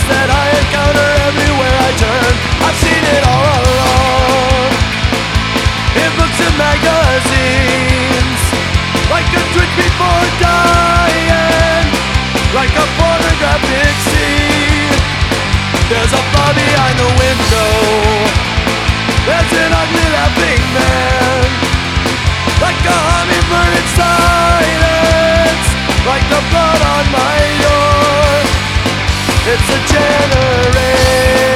that I encounter everywhere I turn. I've seen it all along, in books and magazines, like a twitch before dying, like a pornographic scene. There's a fly behind the window, there's an ugly laughing man, like a hummingbird in silence, like the blood on my door. It's a generator.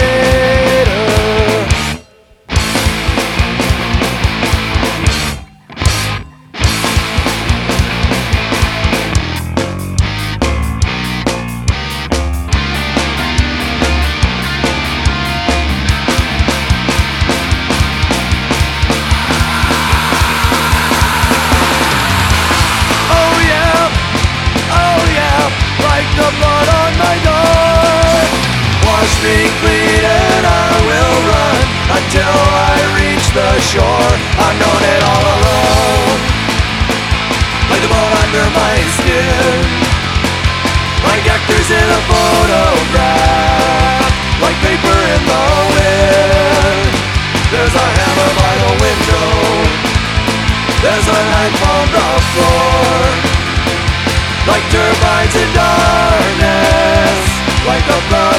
Like the blood on my door. Wash me clean and I will run until I reach the shore. I've known it all along, like the bone under my skin, like actors in a photograph, like paper in the wind. There's a hammer by the window, there's a knife on the floor, like turbines in darkness, like a blood